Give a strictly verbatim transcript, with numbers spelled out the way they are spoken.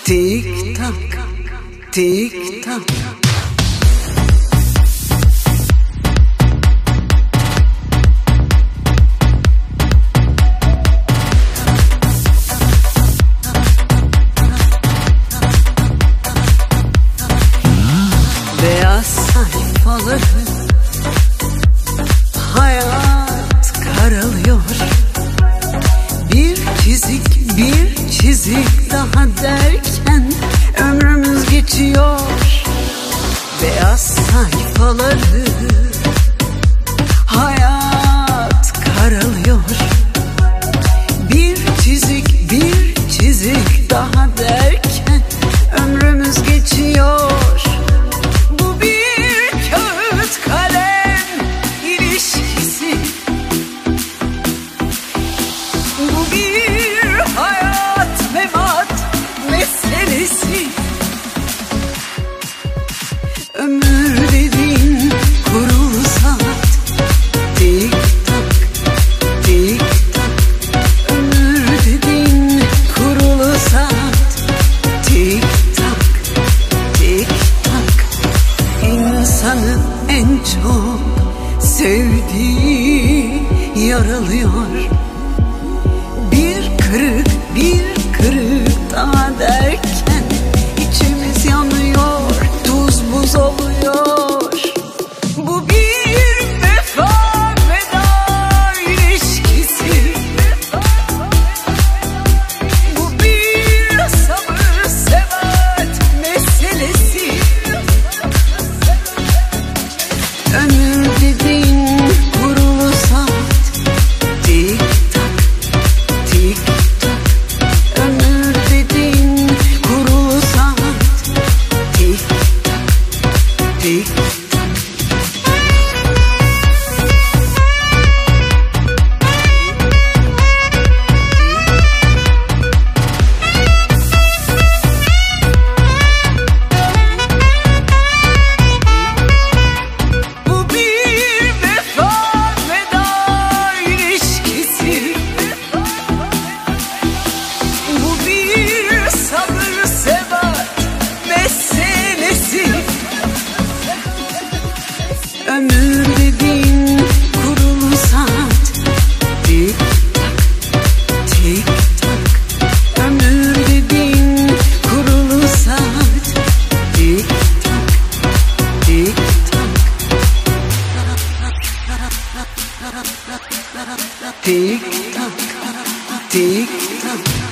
Tik tak, tik tak. Beyaz sayfaları hayat karalıyor. Bir çizik bir çizik daha derken ömrümüz geçiyor. Beyaz sayfaları hayat karalıyor. Bir çizik bir çizik daha derken ömrümüz geçiyor. Bu bir kağıt kalem ilişkisi. Bu bir hayat memat meselesi. Ömür dediğin kurulu saat. Tik tak, tik tak. Ömür dediğin kurulu saat. Tik tak, tik tak. İnsanın en çok sevdiği yaralıyor. Bir kırık bir kırık daha derken içimiz yanıyor, tuz buz oluyor. Bu bir vefa veda ilişkisi. Bu bir sabır sebat meselesi. Ömür dediğin kurulu saat. Tik tak, tik tak. Ömür dediğin kurulu saat. Tik tak, tik tak. Bu bir vefa veda ilişkisi. Bu bir sabır sebat meselesi. Ömür dediğin kurulu saat. Tik tak, tik tak. Ömür dediğin kurulu saat. Tik tak, tik tak. Tik tak, tik tak.